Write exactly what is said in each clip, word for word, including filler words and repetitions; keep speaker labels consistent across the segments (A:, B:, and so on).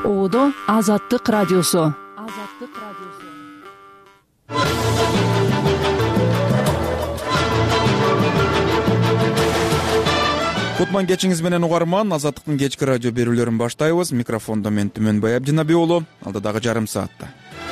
A: Оодо Азаттык радиосу. Азаттык радиосу.
B: Кутман кечиңиз менен угарман. Азаттыктын кечки радио берүүлөрүн баштайбыз. Микрофондо мен Түмөнбай Абдинабий уулу. Алдыдагы жарым саатта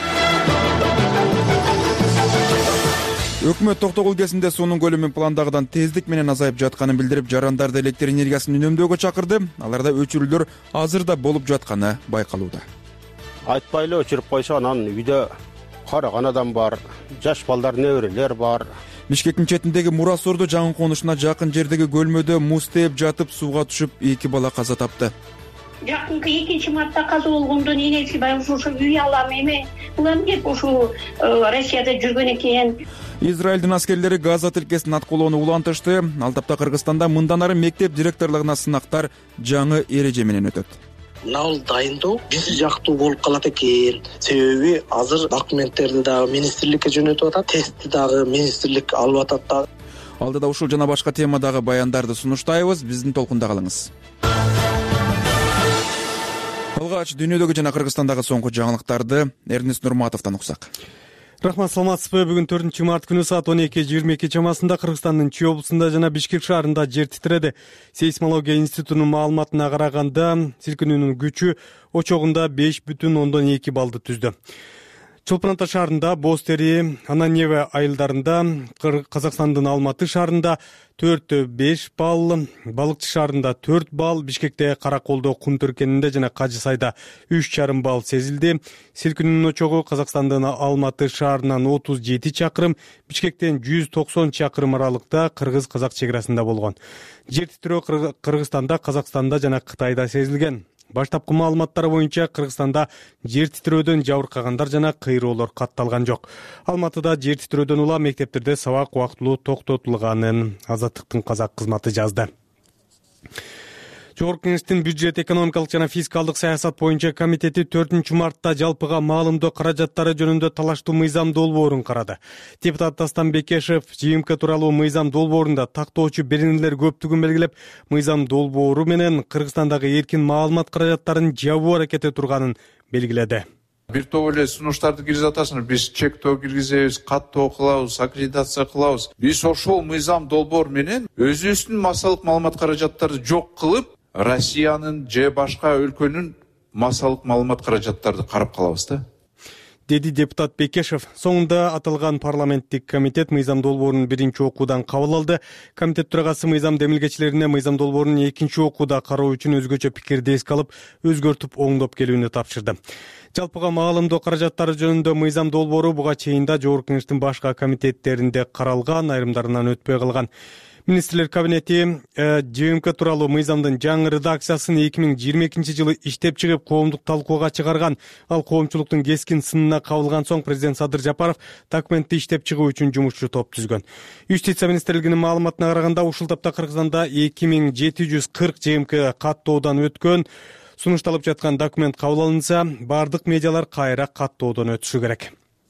B: Өкмөт токтогул кезинде суунун көлөмү пландагыдан тездик менен азайып жатканын билдирип, жарандарды электр энергиясын үнөмдөөгө чакырды. Аларда өчүрүүлөр азыр да болуп жатканы байкалууда.
C: Айтпай эле өчүрүп койсо, анан үйдө караган адам бар, жаш балдар, неберелер бар.
B: Бишкектин четиндеги Мурасорду жаңы конушуна жакын жердеги көлмөдө муз тээп жатып сууга түшүп, эки бала каза тапты.
D: Жакынкы экинчи мартта каза болгондон энеси бай ушушу үй алам эме булам деп ушу Россияда жүргөн экен.
B: Израилдин аскерлери Газа тилкесин аткылоону улантышты. Ал тапта Кыргызстанда мындан ары мектеп директорлугуна сынактар жаңы эреже менен өтөт.
E: Нал дайындоо биз жактуу болуп калат экен. Себеби азыр документтерди дагы министрликке жөнөтүп атат, тестти дагы министрлик алып атат да.
B: Алдыда ушул жана башка темадагы баяндарды сунуштайбыз. Биздин толкунда калыңыз. Алгач дүйнөдөгү жана Кыргызстандагы соңку жаңылыктарды Эрнест Нурматовдон уксак.
F: Рахмат, саламатсызбы? Бүгүн төртүнчү март күнү саат он эки жыйырма эки чамасында Кыргызстандын Чүй облусунда жана Бишкек шаарында жер титиреди. Сейсмология институтунун маалыматына караганда, силкинүүнүн күчү очогунда беш бүтүн ондон эки баллды түздү. Чолпон Ата шаарында, Боз Тери, Ананьева айылдарында, Казакстандын Алматы шаарында төрт беш балл, Балыкчы шаарында төрт балл, Бишкекте, Караколдо, Кум Төркенинде жана Кажы Сайда үч жарым балл сезилди. Силкинүүнүн очогу Казакстандын Алматы шаарынан отуз жети чакырым, Бишкектен жүз токсон чакырым аралыкта кыргыз-казак чек арасында болгон. Жер титирөө Кыргызстанда, Казакстанда жана Кытайда сезилген. Баштапкы маалыматтар боюнча Кыргызстанда жер титирөөдөн жабыркагандар жана кыйроолор катталган жок. Алматыда жер титирөөдөн улам мектептерде сабак убактылуу токтотулганын Азаттыктын казак кызматы жазды. Жогорку Кеңештин бюджет, экономикалык жана фискалдык саясат боюнча комитети төртүнчү мартта жалпыга маалымдоо каражаттары жөнүндө талаштуу мыйзам долбоорун карады. Депутат Дастан Бекешев ЖМК тууралуу мыйзам долбоорунда тактоочу беренелер көптүгүн белгилеп, мыйзам долбоору менен Кыргызстандагы эркин маалымат каражаттарын жабуу аракети турганын белгиледи.
G: Бир топ эле сунуштарды киргизип атасыңар. Биз чектөө киргизебиз, каттоо кылабыз, аккредитация кылабыз. Биз ошол мыйзам долбоор менен өзүбүздүн массалык маалымат каражаттарды жок кылып, Россиянын же башка өлкөнүн массалык маалымат каражаттарды карап калабыз да,
F: деди депутат Бекешев. Соңунда аталган парламенттик комитет мыйзам долбоорун биринчи окуудан кабыл алды. Комитет төрагасы мыйзам демилгечилерине мыйзам долбоорун экинчи окууда кароо үчүн өзгөчө пикирди эске алып, өзгөртүп оңдоп келүүнү тапшырды. Жалпыга маалымдоо каражаттары жөнүндө мыйзам долбоору буга чейин да Жогорку Кеңештин башка комитеттеринде каралган, айрымдарынан өтпөй калган. Министрлер кабинети ЖМК тууралуу мыйзамдын жаңы редакциясын эки миң жыйырма экинчи жылы иштеп чыгып, коомдук талкууга чыгарган. Ал коомчулуктун кескин сынына кабылган соң президент Садыр Жапаров документти иштеп чыгуу үчүн жумушчу топ түзгөн. Юстиция министрлигинин маалыматына караганда, ушул тапта Кыргызстанда эки миң жети жүз кырк ЖМК каттоодон өткөн. Сунушталып жаткан документ кабыл алынса, бардык медиалар кайра каттоодон өтүшү керек.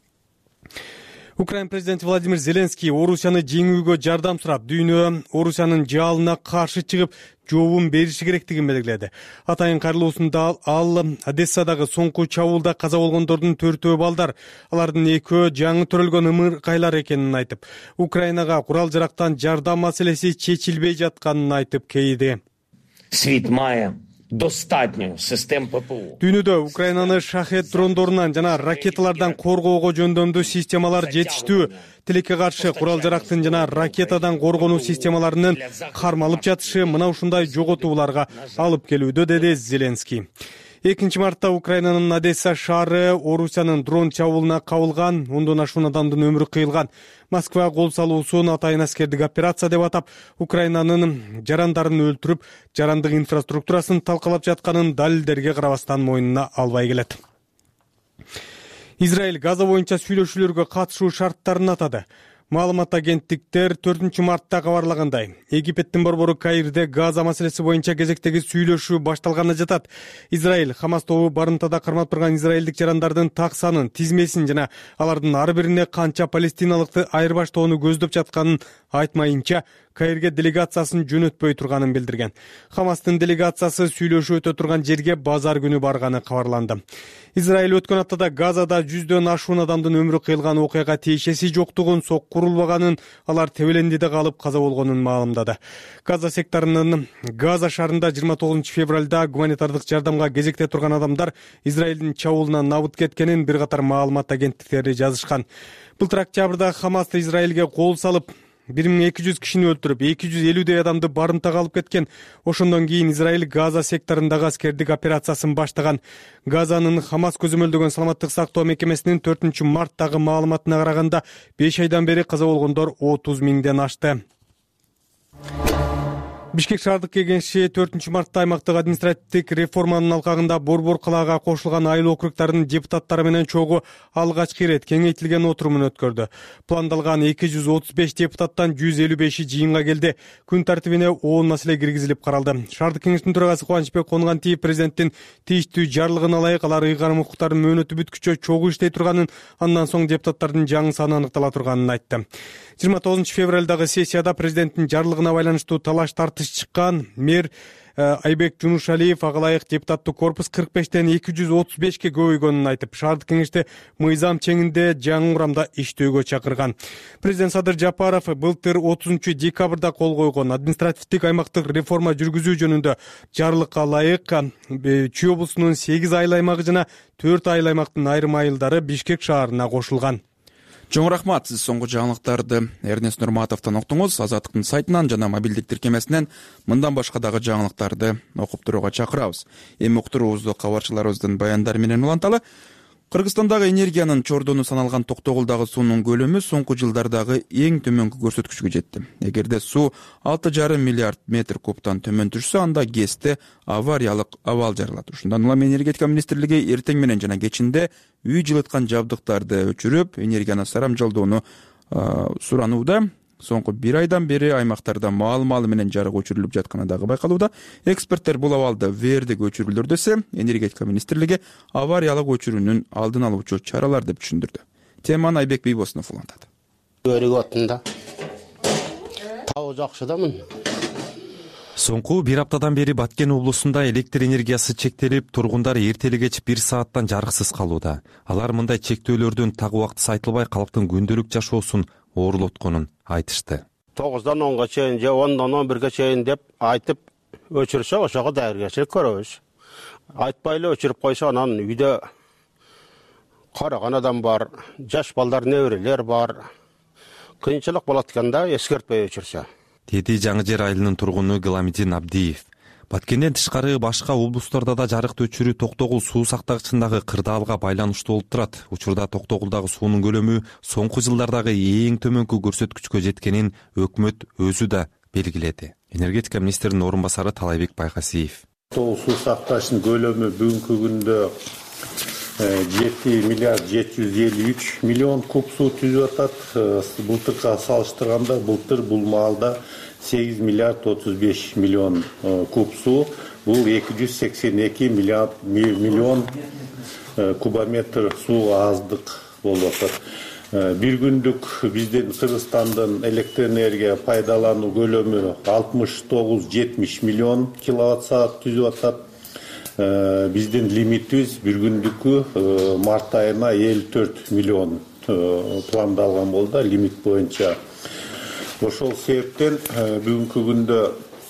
F: Украин президенти Владимир Зеленский Орусияны жеңүүгө жардам сурап, дүйнө Орусиянын жалына каршы чыгып, жообун бериши керектигин белгиледи. Атайын кайрылуусунда ал Одессадагы соңку чабуулда каза болгондордун төртөө балдар, алардын экөө жаңы төрөлгөн ымыркайлар экенин айтып, Украинага курал-жарактан жардам маселеси чечилбей жатканын айтып кейиди.
H: Свит мая достатньо систем ППО.
F: Дүйнөдө Украинаны шахет дрондорунан жана ракеталардан коргоого жөндөмдүү системалар жетиштүү. Тилекке каршы курал-жарактын жана ракетадан коргонуу системаларынын кармалып жатышы мына ушундай жоготууларга алып келүүдө, деди Зеленский. экинчи мартта Украинанын Одесса шаары Орусиянын дрон чабуулуна кабылган, ондон ашуун адамдын өмүрү кыйылган. Москва кол салуусун атайын аскердик операция деп атап, Украинанын жарандарын өлтүрүп, жарандык инфраструктурасын талкалап жатканын далилдерге карабастан мойнуна албай келет. Израиль Газа боюнча сүйлөшүүлөргө катышуу шарттарын атады. Маалымат агенттиктер төртүнчү мартта кабарлагандай, Египеттин борбору Каирде Газа маселеси боюнча кезектеги сүйлөшүү башталганы жатат. Израиль Хамас тобу барымтада кармап турган израилдик жарандардын так санын, тизмесин жана алардын ар бирине канча палестиналыкты айырбаштоону көздөп жатканын айтмайынча, Каирге делегациясын жөнөтпөй турганын билдирген. Хамастын делегациясы сүйлөшүү өтө турган жерге базар күнү барганы кабарланды. Израиль өткөн аптада Газада жүздөн ашуун адамдын өмүрү кыйылган окуяга тиешеси жоктугун, сок курулбаганын, алар Тебелендиде калып каза болгонун маалымдады. Газа секторунун Газа шаарында жыйырма тогузунчу февралда гуманитардык жардамга кезекте турган адамдар Израилдин чабуулуна набыт кеткенин бир катар маалымат агенттиктери жазышкан. Былтыр октябрда Хамас Израилге кол салып, бир миң эки жүз кишини өлтүрүп, эки жүз элүүдөй адамды барымтага алып кеткен. Ошондон кийин Израиль Газа секторундагы аскердик операциясын баштаган. Газанын Хамас көзөмөлдөгөн саламаттык сактоо мекемесинин төртүнчү марттагы маалыматына караганда беш айдан бери каза болгондор отуз миңден ашты. Бишкек шаардык кеңеши төртүнчү мартта аймактык административдик реформанын алкагында Борбор калаага кошулган айыл округдардын депутаттары менен чогуу алгачкы ирет кеңейтилген отурумун өткөрдү. Пландалган эки жүз отуз беш депутаттан жүз элүү беши жыйынга келди. Күн тартибине он маселе киргизилип каралды. Шаардык кеңештин төрагасы Кубанычбек Конгантиев президенттин тийиштүү жарлыгын алайык, алар ыйгарым укуктардын мөөнөтү бүткүчө чогуу иштей турганын, андан соң депутаттардын жаңы саны аныктала турганын айтты. жыйырма тогузунчу февралдагы сессияда президенттин жарлыгына байланыштуу талаш тартыш чыккан. Мэр Айбек Жунушалиев агалайык депутаттык корпус кырк бештен эки жүз отуз бешке көбөйгөнүн айтып, шаардык кеңеште мыйзам чеңинде жаңы курамда иштөөгө чакырган. Президент Садыр Жапаров былтыр отузунчу декабрда кол койгон административдик аймактык реформа жүргүзүү жөнүндө жарлыкка ылайык Чүй облусунун сегиз айыл аймагы жана төрт айыл аймактын айрым айылдары Бишкек шаарына кошулган.
B: Чоң рахмат, сиз соңку жаңылыктарды Эрнест Нурматовдон уктуңуз. Азаттыктын сайтынан жана мобилдик тиркемесинен мындан башка дагы жаңылыктарды окуп турууга чакырабыз. Эми уктуруубузду кабарчыларыбыздын баяндары менен уланталы. Кыргызстандагы энергиянын чордону саналган Токтогулдагы суунун көлөмү соңку жылдардагы эң төмөнкү көрсөткүчкө жетти. Эгерде суу алты жарым миллиард метр кубтан төмөн түшсө, анда ГЭСте авариялык абал жаралат. Ушундан улам энергетика министрлиги эртең менен жана кечинде үй жылыткан жабдыктарды өчүрүп, энергияны сарамжалдоону суранууда. Соңку бир айдан бери аймактарда маал-маалы менен жарык өчүрүлүп жатканы дагы байкалууда. Эксперттер бул абалды вердик өчүрүүлөр десе, энергетика министрлиги авариялык өчүрүүнүн алдын алуучу чаралар деп түшүндүрдү. Теманы Айбек Бийбосунов улантат.
C: Өрүк отунда тау жакшы да мын.
I: Соңку бир аптадан бери Баткен облусунда электр энергиясы чектелип, тургундар эртели кеч бир сааттан жарыксыз калууда. Алар мындай чектөөлөрдүн так убактысы айтылбай калктын күндөлүк жашоосун оорлотконун айтышты.
C: тогуздан онго чейин же ондон он бирге чейин деп айтып өчүрсө, ошого дайыргачылык көрөбүз. Айтпай эле өчүрүп койсо, анан үйдө караган адам бар, жаш балдар, неберелер бар. Кыйынчылык болот экен да, эскертпей өчүрсө.
I: Деди Жаңы Жер айылынын тургуну Гыламидин Абдиев. Баткенден тышкары башка облустарда да жарыкты өчүрүү Токтогул суу сактагычындагы кырдаалга байланыштуу болуп турат. Учурда Токтогулдагы суунун көлөмү соңку жылдардагы эң төмөнкү көрсөткүчкө жеткенин өкмөт өзү да белгиледи. Энергетика министринин орун басары Талайбек Байкасиев.
J: Токтогул суу сактагычынын көлөмү бүгүнкү күндө жети миллиард жети жүз элүү үч миллион куб суу түзүп атат. Былтырга салыштырганда былтыр бул маалда сегиз миллиард отуз беш миллион куб суу, бул эки жүз сексен эки миллион кубометр суу аздык болуп атат. Бир күндүк биздин Кыргызстандын электр энергия пайдалануу көлөмү алтымыш тогуз жетимиш миллион киловатт саат түзүп атат. Биздин лимитибиз бир күндүккү март айына элүү төрт миллион пландалган болду лимит боюнча. Ошол себептен бүгүнкү күндө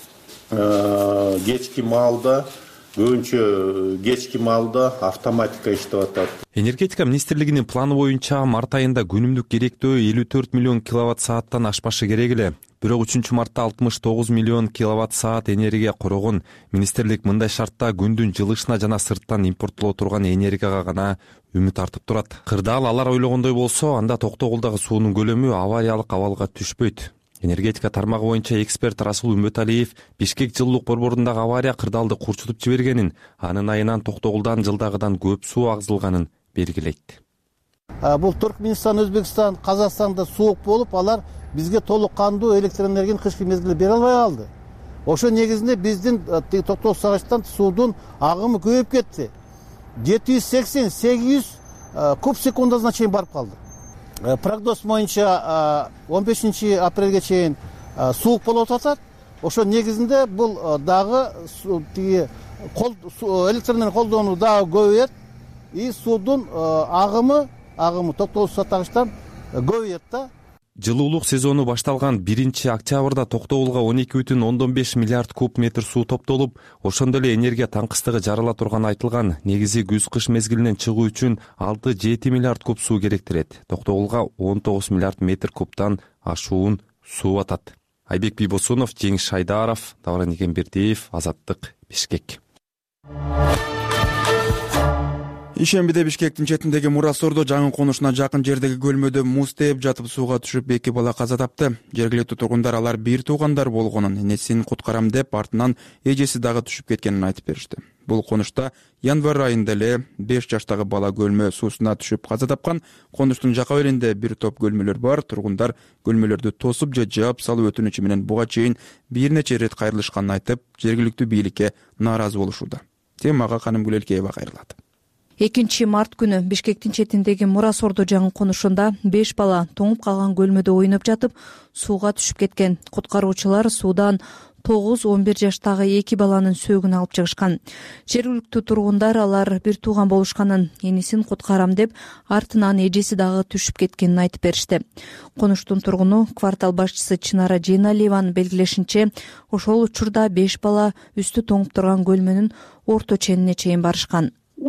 J: кечки маалда, көбүнчө кечки маалда автоматика иштеп атат.
I: Энергетика министрлигинин планы боюнча март айында күнүмдүк керектөө элүү төрт миллион киловатт сааттан ашпашы керек эле. Бирок үчүнчү мартта алтымыш тогуз миллион киловатт саат энергия корогон. Министрлик мындай шартта күндүн жылышына жана сырттан импорттоло турган энергияга гана үмүт артып турат. Кырдаал алар ойлогондой болсо, анда Токтогулдагы суунун көлөмү авариялык абалга түшпөйт. Энергетика тармагы боюнча эксперт Расул Үмбөталиев Бишкек жылуулук борборундагы авария кырдаалды курчутуп жибергенин, анын айынан Токтогулдан жылдагыдан көп суу агзылганын белгилейт.
K: Бул Түркмөнстан, Өзбекстан, Казакстанда суук болуп, алар бизге толук кандуу электр энергияны кышкы мезгилде бере албай калды. Ошо негизинде биздин Токтогул сагачтан суудун агымы көбөйүп кетти. жети жүз сексен сегиз жүз куб секундасына чейин барып калды. Прогноз боюнча он бешинчи апрелге чейин суук болуп атат. Ошо негизинде бул дагы тиги электр энергияны колдонуу дагы көбөйөт и суудун агымы агымы токтогуз сааттагычтан көбөйөт да.
I: Жылуулук сезону башталган биринчи октябрда Токтогулга он эки бүтүн ондон беш миллиард куб метр суу топтолуп, ошондой эле энергия таңкыстыгы жарыла турганы айтылган. Негизи күз-кыш мезгилинен чыгуу үчүн алты жети миллиард куб суу керектирет. Токтогулга он тогуз миллиард метр кубтан ашуун суу атат. Айбек Бийбосунов, Жеңиш Шайдаров, Давран Игенбердиев, Азаттык, Бишкек.
B: Ишембиде Бишкектин четиндеги Мурасордо жаңы конушуна жакын жердеги көлмөдө муз тээп жатып сууга түшүп эки бала каза тапты. Жергиликтүү тургундар алар бир туугандар болгонун, энесин куткарам деп артынан эжеси дагы түшүп кеткенин айтып беришти. Бул конушта январь айында эле беш жаштагы бала көлмө суусуна түшүп каза тапкан. Конуштун жака беринде бир топ көлмөлөр бар. Тургундар көлмөлөрдү тосуп же жаап салуу өтүнүчү менен буга чейин бир нече ирет кайрылышканын айтып, жергиликтүү бийликке нааразы болушууда. Темага Канымгүл Элкеева кайрылат.
A: экинчи март күнү Бишкектин четиндеги Мурасордо жаңы конушунда беш бала тоңуп калган көлмөдө ойноп жатып сууга түшүп кеткен. Куткаруучулар суудан тогуз он бир жаштагы эки баланын сөөгүн алып чыгышкан. Жергиликтүү тургундар алар бир тууган болушканын, энесин куткарам деп артынан эжеси дагы түшүп кеткенин айтып беришти. Конуштун тургуну квартал башчысы Чынара Жейналиеванын белгилешинче, ошол учурда беш бала үстү тоңуп турган көлмөнүн орто ченине чейин барышкан.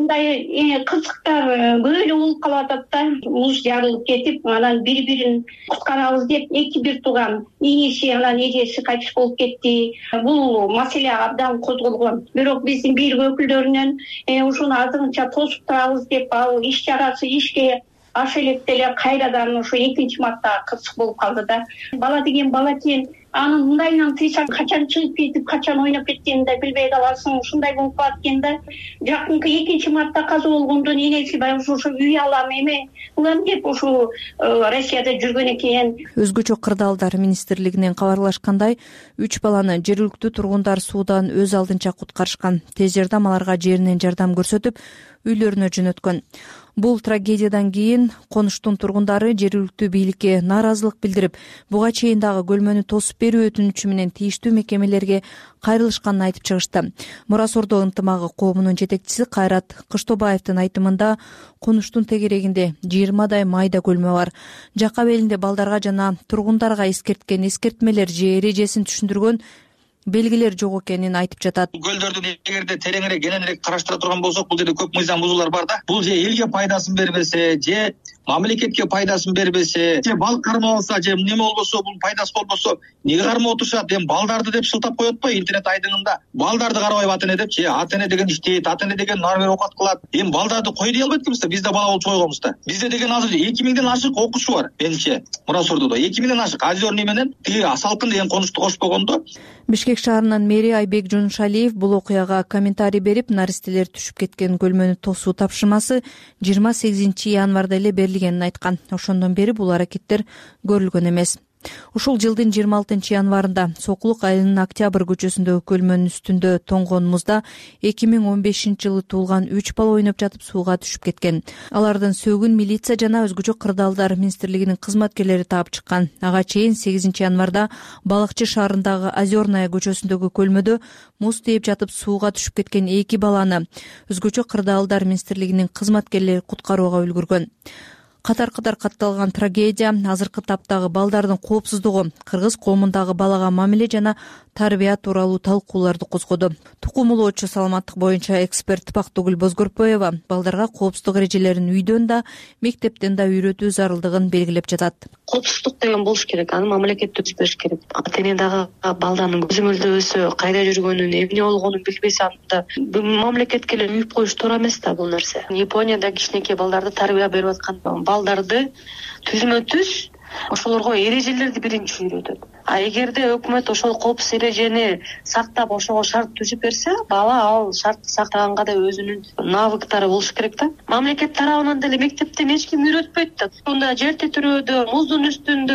D: Мындай кызыктар көп эле болуп калып атат да. Муз жарылып кетип, анан бири бирин куткарабыз деп эки бир тууган иниси анан эжеси кайтыш болуп кетти. Бул маселе абдан козголгон. Бирок биздин бийлик өкүлдөрүнөн ушуну азырынча тосуп турабыз деп, ал иш чарасы ишке аша электе эле кайрадан ошо экинчи мартта кырсык болуп калды да. Бала деген бала экен. Анын мындайынан тыйсаң качан чыгып кетип, качан ойноп кеткенин да билбей каласың. Ушундай болуп калат экен да. Жакынкы экинчи мартта каза болгондон энеси баягы ошо үй алам эме кылам деп ошо Россияда жүргөн экен.
A: Өзгөчө кырдаалдар министрлигинен кабарлашкандай, үч баланы жергиликтүү тургундар суудан өз алдынча куткарышкан. Тез жардам аларга жеринен жардам көрсөтүп, үйлөрүнө жөнөткөн. Бул трагедиядан кийин конуштун тургундары жергиликтүү бийликке нааразылык билдирип, буга чейин дагы көлмөнү тосуп берүү өтүнүчү менен тийиштүү мекемелерге кайрылышканын айтып чыгышты. Мурасордо ынтымагы коомунун жетекчиси Кайрат Кыштобаевдин айтымында, конуштун тегерегинде жыйырмадай майда көлмө бар. Жака белинде балдарга жана тургундарга эскерткен эскертмелер же эрежесин түшүндүргөн белгилер жок экенин айтып жатат.
L: Көлдөрдүн эгерде тереңирээк, кененирээк караштыра турган болсок, бул жерде көп мыйзам бузуулар бар да. Бул же элге пайдасын бербесе, же мамлекетке пайдасын бербесе, же балык кармабаса, же неме болбосо, бул пайдасы болбосо, неге кармап отурушат? Эми балдарды деп шылтап коет го интернет айдыңында. Балдарды карабайбы ата эне деп, же ата эне деген иштейт, ата эне деген нары бери оокат кылат. Эми балдарды кой дей албайт экенбиз да, биз да бала болуп чогойгонбуз да. Бизде деген азыр эки миңден ашык окуучу бар, менимче. Мурасордодо эки миңден ашык. Озерный менен тиги Салкын деген конушту кошуп койгондо.
A: Бишкек шаарынын мэри Айбек Жонушалиев бул окуяга комментарий берип, наристелер түшүп кеткен көлмөнү тосуу тапшырмасы жыйырма сегизинчи январда эле берилгенин айткан. Ошондон бери бул аракеттер көрүлгөн эмес. Ушул жылдын жыйырма алтынчы январында Сокулук айылынын Октябрь көчөсүндөгү көлмөнүн үстүндө тоңгон музда эки миң он бешинчи жылы туулган үч бала ойноп жатып сууга түшүп кеткен. Алардын сөөгүн милиция жана өзгөчө кырдаалдар министрлигинин кызматкерлери таап чыккан. Ага чейин сегизинчи январда Балыкчы шаарындагы Озерная көчөсүндөгү көлмөдө муз тээп жатып сууга түшүп кеткен эки баланы өзгөчө кырдаалдар министрлигинин кызматкерлери куткарууга үлгүргөн. Катар-катар катталган трагедия азыркы таптагы балдардын коопсуздугу, кыргыз коомундагы балага мамиле жана тарбия тууралуу талкууларды козгоду. Тукум улоочу саламаттык боюнча эксперт Бактыгүл Бозгорпоева балдарга коопсуздук эрежелерин үйдөн да, мектептен да үйрөтүү зарылдыгын белгилеп жатат.
M: Коопсуздук деген болуш керек, аны мамлекет түзүп бериш керек. Ата эне дагы балданын көзөмөлдөбөсө, кайда жүргөнүн, эмне болгонун билбесе, анда мамлекетке эле үйүп коюш туура эмес да бул нерсе. Японияда кичинекей балдарды тарбия берип аткан балдарды түзмө түз ошолорго эрежелерди биринчи үйрөтөт. А эгерде өкмөт ошол коопсуз эрежени сактап, ошого шарт түзүп берсе, бала ал шартты сактаганга да өзүнүн навыктары болуш керек да. Мамлекет тарабынан деле мектептен эч ким үйрөтпөйт да. Мында жер титирөөдө, муздун үстүндө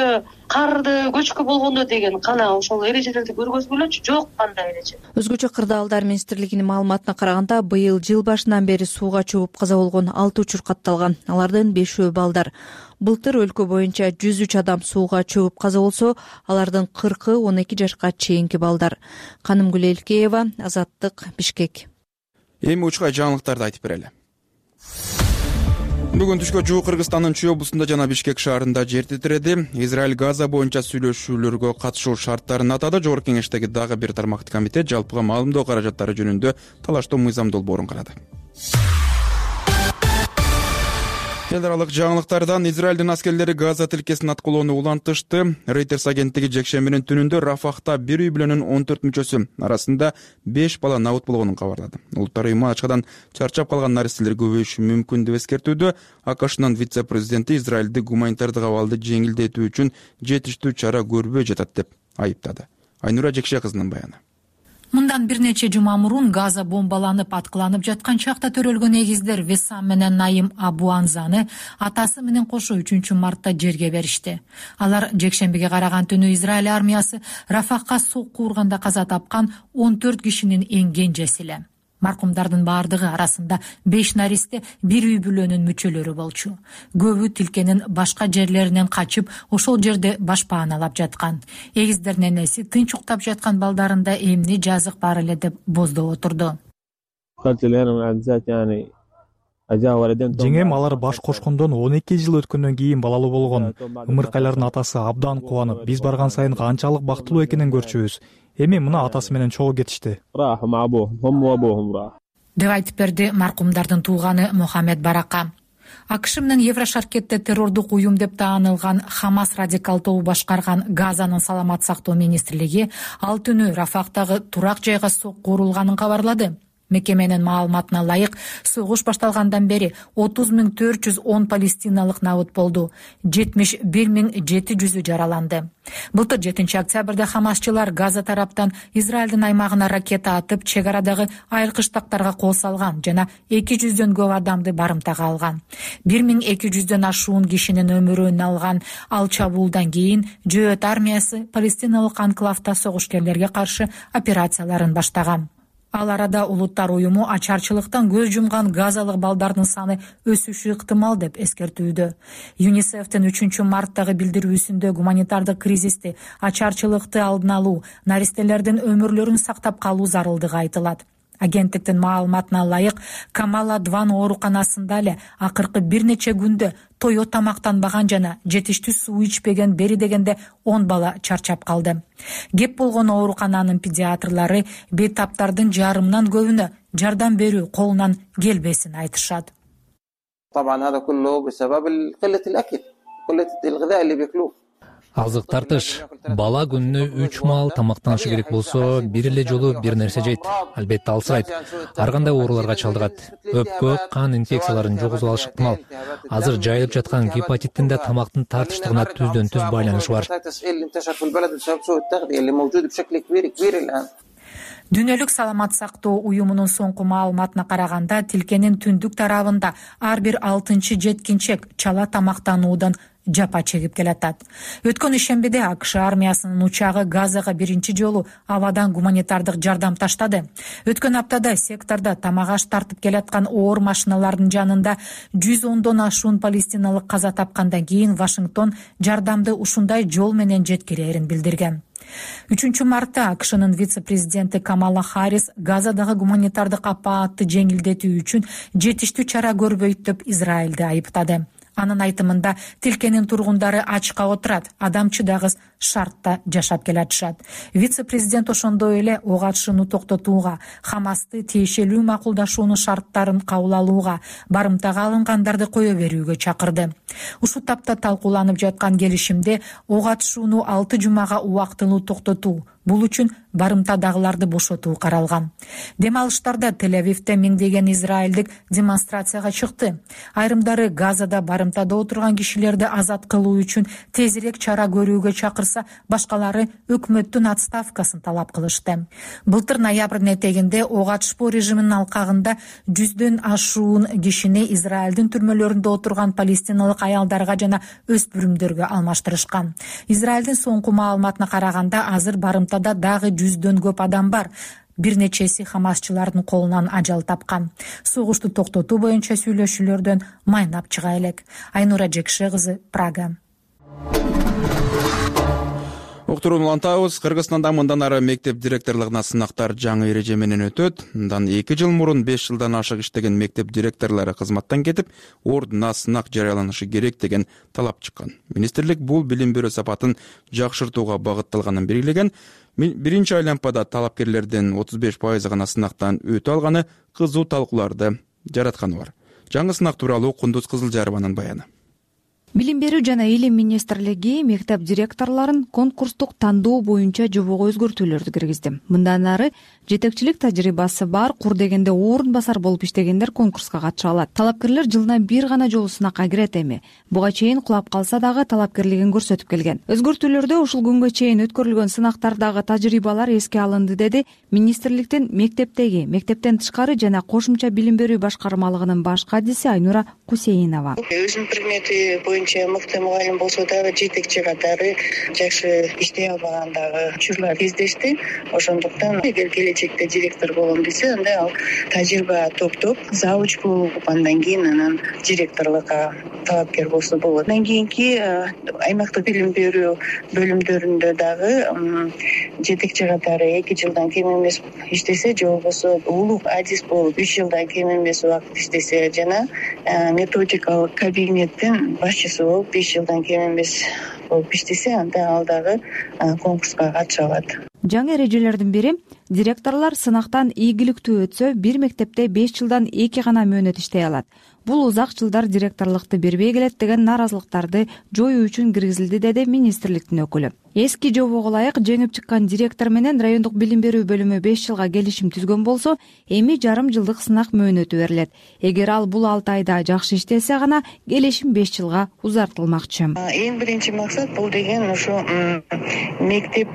M: карды көчкү болгондо деген кана ошол эрежелерди көргөзгүлөчү, жок кандай эреже.
A: Өзгөчө Кырдаалдар министрлигинин маалыматына караганда, быйыл жыл башынан бери сууга чөгүп каза болгон алты учур катталган. Алардын бешөө балдар. Былтыр өлкө боюнча жүз үч адам сууга чөгүп каза болсо, алардын кыркы он эки жашка чейинки балдар. Канымгүл Элкеева, Азаттык, Бишкек.
B: Эми учкай жаңылыктарды айтып берели. Бүгүн түшкө жуук Кыргызстандын Чүй облусунда жана Бишкек шаарында жер титиреди. Израиль Газа боюнча сүйлөшүүлөргө катышуу шарттарын атады. Жогорку кеңештеги дагы бир тармактуу комитет жалпыга маалымдоо каражаттары жөнүндө талаштоо мыйзам долбоорун карады. Эл аралык жаңылыктардан Израилдин аскерлери Газа тилкесин аткылоону улантышты. Reuters агенттиги жекшембинин түнүндө Рафахта бир үй бүлөнүн он төрт мүчөсү арасында беш бала набыт болгонун кабарлады. Улуттар уюму ачкадан чарчап калган наристелер көбөйүшү мүмкүн деп эскертүүдө. АКШнын вице-президенти Израилди гуманитардык абалды жеңилдетүү үчүн жетиштүү чара көрбөй жатат деп айыптады. Айнура Жекше кызынын баяны.
N: Мындан бир нече жума мурун Газа бомбаланып аткыланып жаткан чакта төрөлгөн эгиздер Весам менен Наим Абуанзаны атасы менен кошо үчүнчү мартта жерге беришти. Алар жекшембиге караган түнү Израиль армиясы Рафахка сокку урганда каза тапкан он төрт кишинин эң кенжеси эле. Маркумдардын баардыгы арасында беш наристе бир үй бүлөнүн мүчөлөрү болчу. Көбү тилкенин башка жерлеринен качып, ошол жерде башпааналап жаткан. Эгиздердин энеси тынч уктап жаткан балдарында эмне жазык бар эле деп боздоп отурду.
O: Жеңем алар баш кошкондон он эки жыл өткөндөн кийин балалуу болгон. Ымыркайлардын атасы абдан кубанып, биз барган сайын канчалык бактылуу экенин көрчүбүз. Эми мына атасы менен чогуу кетишти.
N: Деп айтып берди маркумдардын тууганы Мухаммед Барака. АКШ менен Еврошаркетте террордук уюм деп таанылган Хамас радикал тобу башкарган Газанын саламат сактоо министрлиги ал түнү Рафахтагы турак жайга сокку урулганын кабарлады. Мекеменин маалыматына ылайык, согуш башталгандан бери отуз миң төрт жүз он палестиналык набыт болду, жетимиш бир миң жети жүзү жараланды. Былтыр жетинчи октябрда хамасчылар Газа тараптан Израилдин аймагына ракета атып, чек арадагы айылкыштактарга кол салган жана эки жүздөн көп адамды барымтага алган. бир миң эки жүздөн ашуун кишинин өмүрүн алган ал чабуулдан кийин Жөөт армиясы палестиналык анклавда согушкерлерге каршы операцияларын баштаган. Ал арада улуттар уюму ачарчылыктан көз жумган газалык балдардын саны өсүшү ыктымал деп эскертүүдө. ЮНИСЕФтин үчүнчү марттагы билдирүүсүндө гуманитардык кризисти, ачарчылыкты алдын алуу, наристелердин өмүрлөрүн сактап калуу зарылдыгы айтылат. Агенттиктин маалыматына ылайык, Камала Дван ооруканасында эле акыркы бир нече күндө тое тамактанбаган жана жетиштүү суу ичпеген бери дегенде он бала чарчап калды. Кеп болгон оорукананын педиатрлары бейтаптардын жарымынан көбүнө жардам берүү колунан келбесин айтышат.
P: Азык тартыш. Бала күнүнө үч маал тамактанышы керек болсо, бир эле жолу бир нерсе жейт. Албетте алсырайт. Ар кандай ооруларга чалдыгат. Өпкө, кан инфекцияларын жоготуп алышы ыктымал. Азыр жайылып жаткан гепатиттин да тамактын тартыштыгына түздөн түз байланышы бар.
N: Дүйнөлүк саламат сактоо уюмунун соңку маалыматына караганда, тилкенин түндүк тарабында ар бир алтынчы жеткинчек чала тамактануудан жапа чегип келатат. Өткөн ишембиде АКШ армиясынын учагы Газага биринчи жолу абадан гуманитардык жардам таштады. Өткөн аптада сектордо тамак аш тартып келаткан оор машиналардын жанында жүз ондон ашуун палестиналык каза тапкандан кийин Вашингтон жардамды ушундай жол менен жеткирерин билдирген. үчүнчү мартта АКШнын вице-президенти Камала Харрис Газадагы гуманитардык апаатты жеңилдетүү үчүн жетиштүү чара көрбөйт деп Израилди айыптады. Анын айтымында тилкенин тургундары ачка отурат, адамчыдагыс шартта жашап келатышат. Вице-президент ошондой эле ок атышууну токтотууга, Хамасты тиешелүү макулдашуунун шарттарын кабыл алууга, барымтага алынгандарды кое берүүгө чакырды. Ушул тапта талкууланып жаткан келишимде ок атышууну алты жумага убактылуу токтотуу, бул үчүн барымтадагыларды бошотуу каралган. Дем алыштарда Тель-Авивде миңдеген израилдик демонстрацияга чыкты. Айрымдары Газада барымтада отурган кишилерди азат кылуу үчүн тезирээк чара көрүүгө чакырса калса, башкалары өкмөттүн отставкасын талап кылышты. Былтыр ноябрдын этегинде ок атышпоо режиминин алкагында жүздөн ашуун кишини Израилдин түрмөлөрүндө отурган палестиналык аялдарга жана өспүрүмдөргө алмаштырышкан. Израилдин соңку маалыматына караганда азыр барымтада дагы жүздөн көп адам бар. Бир нечеси хамасчылардын колунан ажал тапкан. Согушту токтотуу боюнча сүйлөшүүлөрдөн майнап чыга элек. Айнура Жекше кызы, Прага.
B: Уктурууну улантабыз. Кыргызстанда мындан ары мектеп директорлугуна сынактар жаңы эреже менен өтөт. Мындан эки жыл мурун беш жылдан ашык иштеген мектеп директорлору кызматтан кетип, ордуна сынак жарыяланышы керек деген талап чыккан. Министрлик бул билим берүү сапатын жакшыртууга багытталганын белгилеген. Биринчи айлампада талапкерлердин отуз беш пайызы гана сынактан өтө алганы кызуу талкууларды жаратканы бар. Жаңы сынак тууралуу Кундуз Кызылжарованын баяны.
A: Билим берүү жана илим министрлиги мектеп директорлорун конкурстук тандоо боюнча жобого өзгөртүүлөрдү киргизди. Мындан ары жетекчилик тажрыйбасы бар, кур дегенде орун басар болуп иштегендер конкурска катыша алат. Талапкерлер жылына бир гана жолу сынакка кирет эми. Буга чейин кулап калса дагы талапкерлигин көрсөтүп келген. Өзгөртүүлөрдө ушул күнгө чейин өткөрүлгөн сынактардагы тажрыйбалар эске алынды, деди министрликтин мектептеги, мектептен тышкары жана кошумча билим берүү башкармалыгынын баш кадиси Айнура Кусейинова.
Q: Өзүнүн предмети боюнча мыкты мугалим болсо дагы жетекчи катары жакшы иштей албаган дагы учурлар кездешти. Ошондуктан эгер келечекте директор болом десе, анда ал тажрыйба топтоп, завуч болуп, андан кийин анан директорлукка талапкер болсо болот. Андан кийинки аймактык билим берүү бөлүмдөрүндө дагы жетекчи катары эки жылдан кем эмес иштесе, же болбосо улук адис болуп үч жылдан кем эмес убакыт иштесе, жана методикалык кабинеттин башчысы болуп беш жылдан кем эмес болуп иштесе, анда ал дагы конкурска катыша алат.
A: Жаңы эрежелердин бири директорлор сынактан ийгиликтүү өтсө, бир мектепте беш жылдан эки гана мөөнөт иштей алат. Бул узак жылдар директорлукту бербей келет деген наразылыктарды жоюу үчүн киргизилди, деди министрликтин өкүлү. Эски жобого ылайык жеңип чыккан директор менен райондук билим берүү бөлүмү беш жылга келишим түзгөн болсо, эми жарым жылдык сынак мөөнөтү берилет. Эгер ал бул алты айда жакшы иштесе гана, келишим беш жылга узартылмакчы.
Q: Эң биринчи максат бул деген ушу мектеп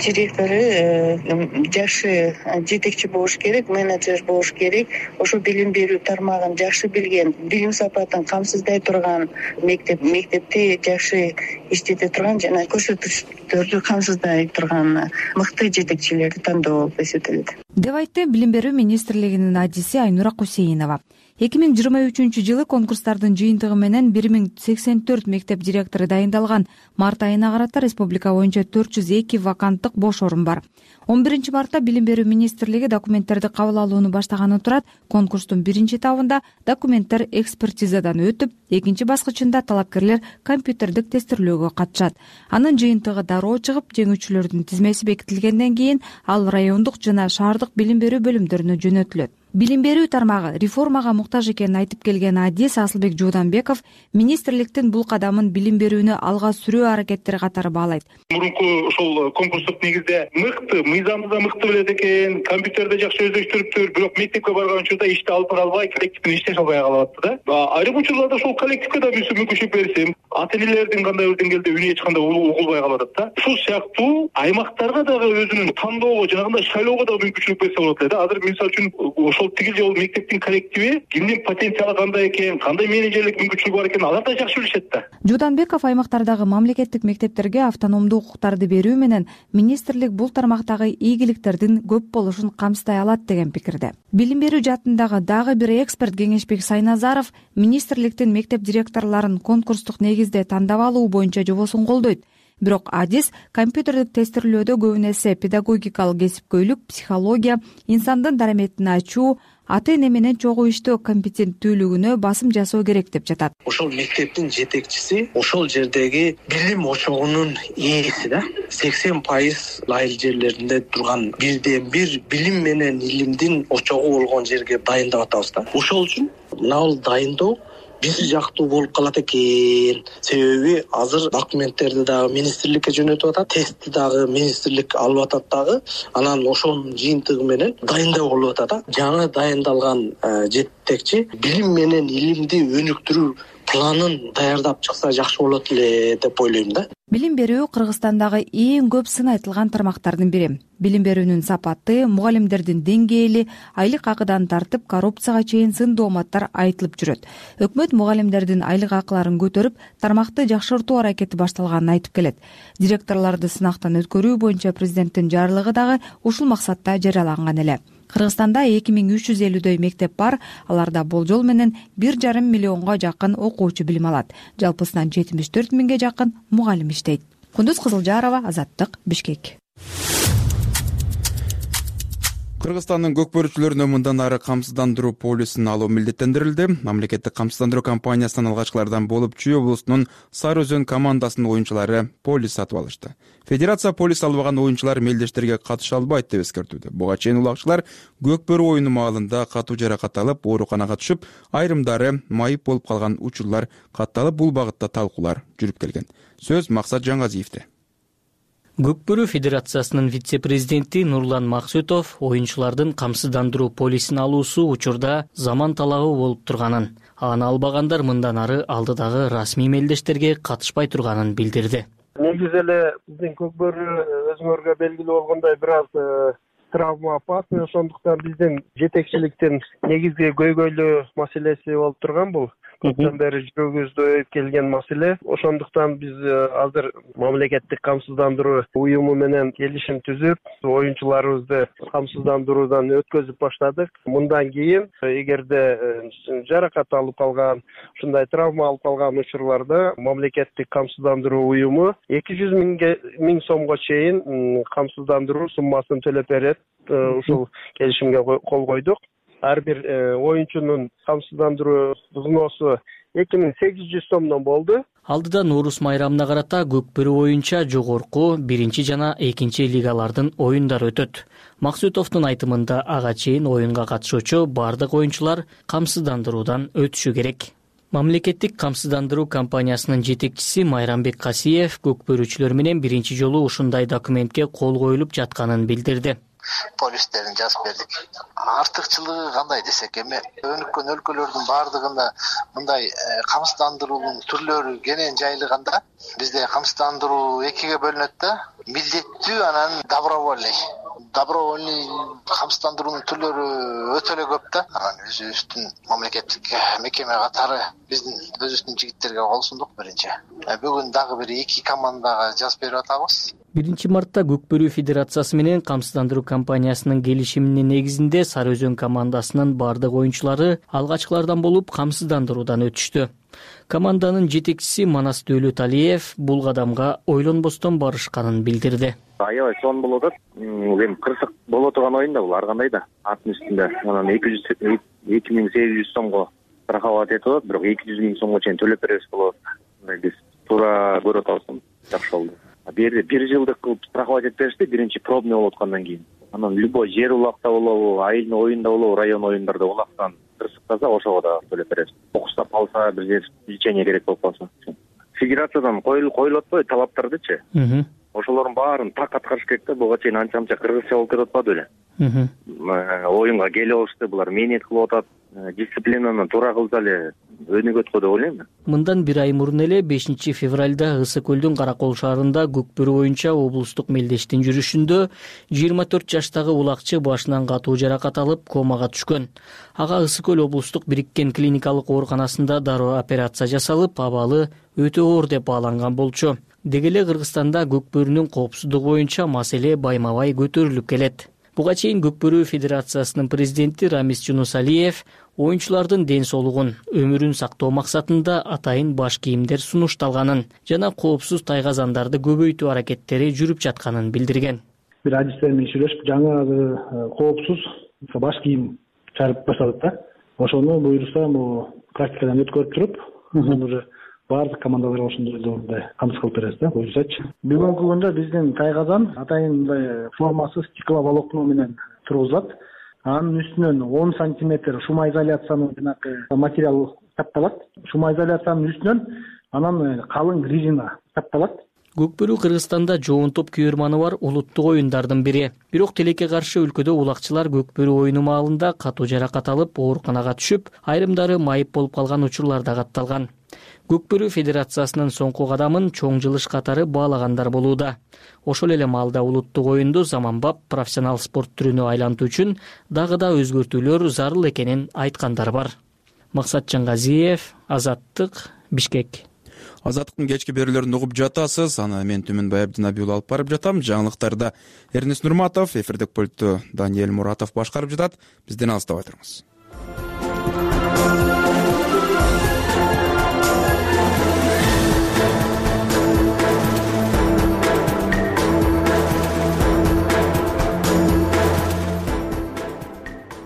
Q: директору жакшы жетекчи болуш керек, менеджер болуш керек. Ошо билим берүү тармагын жакшы билген, билим сапатын камсыздай турган мектеп, мектепти жакшы иштете турган жана көрсөтүштөрдү камсыздай турган мыкты жетекчилерди тандоо болуп эсептелет,
A: деп айтты билим берүү министрлигинин адиси Айнура Кусейинова. эки миң жыйырма үчүнчү жылы конкурстардын жыйынтыгы менен бир миң сексен төрт мектеп директору дайындалган. Март айына карата республика боюнча төрт жүз эки ваканттык бош орун бар. он биринчи мартта билим берүү министрлиги документтерди кабыл алууну баштаганы турат. Конкурстун биринчи этабында документтер экспертизадан өтүп, экинчи баскычында талапкерлер компьютердик тестирлөөгө катышат. Анын жыйынтыгы дароо чыгып, жеңүүчүлөрдүн тизмеси бекитилгенден кийин ал райондук жана шаардык билим берүү бөлүмдөрүнө жөнөтүлөт. Билим берүү тармагы реформага муктаж экенин айтып келген адис Асылбек Жууданбеков министрликтин бул кадамын билим берүүнү алга сүрүү аракеттери катары баалайт.
R: Мурунку ошол конкурстук негизде мыкты, мыйзамды мыкты билет экен, компьютерде жакшы өздөштүрүптүр, бирок мектепке барган учурда ишти алып бара албай, коллективден иштеше албай калат да. Айрым учурларда ошол коллективге да бир мүмкүнчүлүк берсем, ата энелердин кандай бир деңгээлде үнү эч кандай угулбай калат да. Ушул сыяктуу аймактарга дагы өзүнүн тандоого, жанагындай шайлоого да мүмкүнчүлүк берсе болот эле да. Азыр мисалы үчүн ошол тигил жол мектептин коллективи кимдин потенциалы кандай экен, кандай менеджерлик мүмкүнчүлүгү бар экен, алар да жакшы билишет да.
A: Жууданбеков аймактардагы мамлекеттик мектептерге автономдуу укуктарды берүү менен министрлик бул тармактагы ийгиликтердин көп болушун камсыздай алат деген пикирде. Билим берүү жаатындагы дагы бир эксперт Кеңешбек Сайназаров министрликтин мектеп директорлорун конкурстук негизде тандап алуу боюнча жобосун колдойт. Бирок адис компьютердик тестирлөөдө көбүн эсе педагогикалык кесипкөйлүк, психология, инсандын дараметин ачуу, ата эне менен чогуу иштөө компетенттүүлүгүнө басым жасоо керек деп жатат.
E: Ошол мектептин жетекчиси ошол жердеги билим очогунун ээси да. сексен пайыз айыл жерлеринде турган бирден бир билим менен илимдин очогу болгон жерге дайындап атабыз да. Ошол үчүн мына дайындоо бир жактуу болуп калат экен. Себеби азыр документтерди дагы министрликке жөнөтүп атат, тестти дагы министрлик алып атат дагы. Анан ошонун жыйынтыгы менен дайындоо болуп атат да. Жаңы дайындалган жетекчи билим менен илимди өнүктүрүү планын даярдап чыкса жакшы болот эле деп ойлойм да.
S: Билим берүү Кыргызстандагы эң көп сын айтылган тармактардын бири. Билим берүүнүн сапаты, мугалимдердин деңгээли, айлык акыдан тартып коррупцияга чейин сын дооматтар айтылып жүрөт. Өкмөт мугалимдердин айлык акыларын көтөрүп, тармакты жакшыртуу аракети башталганын айтып келет. Директорлорду сынактан өткөрүү боюнча президенттин жарлыгы дагы ушул максатта жарыяланган эле. Кыргызстанда эки миң үч жүз элүүдөй мектеп бар, аларда болжол менен бир жарым миллионго жакын окуучу билим алат. Жалпысынан жетимиш төрт миңге жакын мугалим иштейт. Кундуз Кызылжарова, Азаттык, Бишкек.
B: Кыргызстандын көк бөрүчүлөрүнө мындан ары камсыздандыруу полисин алуу милдеттендирилди. Мамлекеттик камсыздандыруу компаниясынын алгачкылардан болуп Чүй облусунун Сары Өзөн командасынын оюнчулары полис сатып алышты. Федерация полис албаган оюнчулар мелдештерге катыша албайт деп эскертүүдө. Буга чейин улагчылар көк бөрү оюну маалында катуу жаракат алып, ооруканага түшүп, айрымдары майып болуп калган учурлар катталып, бул багытта талкуулар жүрүп келген. Сөз Максат Жаңгазиевде.
T: Көк бөрү Федерациясынын вице-президенти Нурлан Максутов оюнчулардын камсыздандыруу полисин алуусу учурда заман талабы болуп турганын, аны албагандар мындан ары алдыдагы расмий мелдештерге катышпай турганын билдирди.
U: Негизи эле биздин көк бөрү өзүңөргө белгилүү болгондой бир аз травма опасный, ошондуктан биздин жетекчиликтин негизги көйгөйлүү маселеси болуп турган бул. Көптөн бери жүрөгүбүздө өйүп келген маселе. Ошондуктан биз азыр мамлекеттик камсыздандыруу уюму менен келишим түзүп, оюнчуларыбызды камсыздандыруудан өткөзүп баштадык. Мындан кийин эгерде жаракат алып калган, ушундай травма алып калган учурларда мамлекеттик камсыздандыруу уюму эки жүз миң сомго чейин камсыздандыруу суммасын төлөп берет. Ушул келишимге кол койдук. Ар бир оюнчунун камсыздандыруу взносу эки миң сегиз жүз сомдон болду.
T: Алдыда Нурус майрамына карата көк бөрү боюнча жогорку биринчи жана экинчи лигалардын оюндары өтөт. Максутовдун айтымында ага чейин оюнга катышуучу бардык оюнчулар камсыздандыруудан өтүшү керек. Мамлекеттик камсыздандыруу компаниясынын жетекчиси Майрамбек Касиев көк бөрүчүлөр менен биринчи жолу ушундай документке кол коюлуп жатканын билдирди.
V: Полистерин жазып бердик. Артыкчылыгы кандай десек, эми өнүккөн өлкөлөрдүн бардыгында мындай камсыздандыруунун түрлөрү кенен жайылганда, бизде камсыздандыруу экиге бөлүнөт да, милдеттүү анан добровольный. Добровольный камсыздандыруунун түрлөрү өтө эле көп да. Анан өзүбүздүн мамлекеттик мекеме катары биздин өзүбүздүн жигиттерге кол сундук биринчи. Бүгүн дагы бир эки командага жазып берип атабыз.
T: биринчи мартта Көк бөрү Федерациясы менен камсыздандыруу компаниясынын келишиминин негизинде Сары Өзөн командасынын бардык оюнчулары алгачкылардан болуп камсыздандыруудан өтүштү. Команданын жетекчиси Манас Дөөлөталиев бул кадамга ойлонбостон барышканын билдирди.
W: Аябай сон болуп атат. Эми кырсык боло турган оюн да бул ар кандай да. Аттын үстүндө анан эки миң сегиз жүз сомго страховать этип атат, бирок эки жүз миң сомго чейин төлөп беребиз болот. Биз туура көрүп атабыз. Жакшы болду. Бир бир жылдык кылып страховать этип беришти, биринчи пробный болуп аткандан кийин. Анан любой жер улакта болобу, айылдын оюнда болобу, район оюндарда улактан кырсыктаса ошого да төлөп беребиз. Окустап калса, бир жер лечение керек болуп калса. Федерациядан коюлуп атпайбы талаптардычы? Ошолордун баарын так аткарыш керек да. Буга чейин анча-мынча кыргызча болуп кетип атпады беле? Оюнга келип алышты, булар мээнет кылып атат. Дисциплинаны туура кылса эле өнүгөт го деп ойлойм.
T: Мындан бир ай мурун эле бешинчи февралда Ысык көлдүн Каракол шаарында көк бөрү боюнча облустук мелдештин жүрүшүндө жыйырма төрт жаштагы улакчы башынан катуу жаракат алып комага түшкөн. Ага Ысык көл облустук бириккен клиникалык ооруканасында дароо операция жасалып, абалы өтө оор деп бааланган болчу. Деги эле Кыргызстанда көк бөрүнүн коопсуздугу боюнча маселе байма-бай көтөрүлүп келет. Буга чейин Көк бөрү Федерациясынын президенти Рамис Жунусалиев оюнчулардын ден соолугун, өмүрүн сактоо максатында атайын баш кийимдер сунушталганын жана коопсуз тайгазандарды көбөйтүү аракеттери жүрүп жатканын билдирген.
X: Бир адистер менен сүйлөшүп, жаңы коопсуз баш кийим чыгарып баштадык да. Ошону буюрса, бул практикадан өткөрүп туруп, уже бардык командаларга ошондой камсыз кылып беребиз да, буюрсачы. Бүгүнкү күндө биздин тайгазан атайын мындай формасыз стекловолокно менен тургузулат. Анын үстүнөн он сантиметр шумоизоляциянын жанагы материал тапталат. Шумоизоляциянын үстүнөн анан калың резина тапталат.
T: Көкбөрү Кыргызстанда жоон топ күйөрманы бар улуттук оюндардын бири. Бирок тилекке каршы өлкөдө улакчылар көкбөрү оюну маалында катуу жаракат алып, ооруканага түшүп, айрымдары майып болуп калган учурлар да катталган. Көкбөрү федерациясынын соңку кадамын чоң жылыш катары баалагандар болууда. Ошол эле маалда улуттук оюнду заманбап профессионал спорт түрүнө айлантуу үчүн дагы да өзгөртүүлөр зарыл экенин айткандар бар. Максат Жаңгазиев, Азаттык, Бишкек.
B: Азаттыктын кечки берүүлөрүн угуп жатасыз. Аны мен Түмөнбай Абдинабиул алып барып жатам. Жаңылыктарда Эрнест Нурматов, эфирдик пультту Даниэль Муратов башкарып жатат. Бизден алыстабай туруңуз.